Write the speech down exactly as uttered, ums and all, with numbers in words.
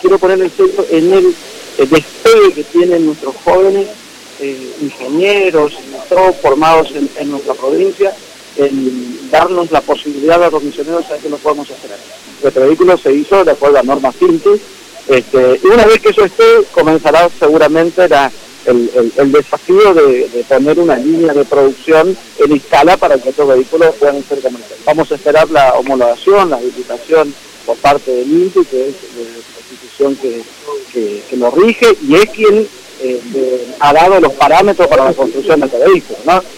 quiero poner el centro en el, el despegue que tienen nuestros jóvenes eh, ingenieros, todos formados en, en nuestra provincia, en darnos la posibilidad a los misioneros a que lo podamos hacer. Nuestro vehículo se hizo de acuerdo a normas Finti, este, y una vez que eso esté, comenzará seguramente la, el, el, el desafío de, de poner una línea de producción en escala para que estos vehículos puedan ser comercializados. Vamos a esperar la homologación, la habilitación por parte del INTI, que es la institución que, que, que lo rige y es quien eh, eh, ha dado los parámetros para la construcción de este vehículo, ¿no?